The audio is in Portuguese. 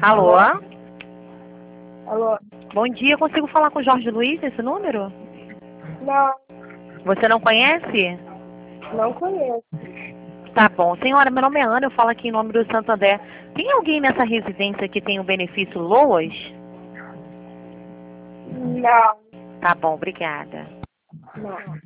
Alô? Alô? Bom dia, consigo falar com o Jorge Luiz nesse número? Não, Você não conhece? não conheço. Tá bom. Senhora, meu nome é Ana, eu falo aqui em nome do Santander. Tem alguém nessa residência que tem o benefício LOAS? Não, Tá bom, obrigada. não.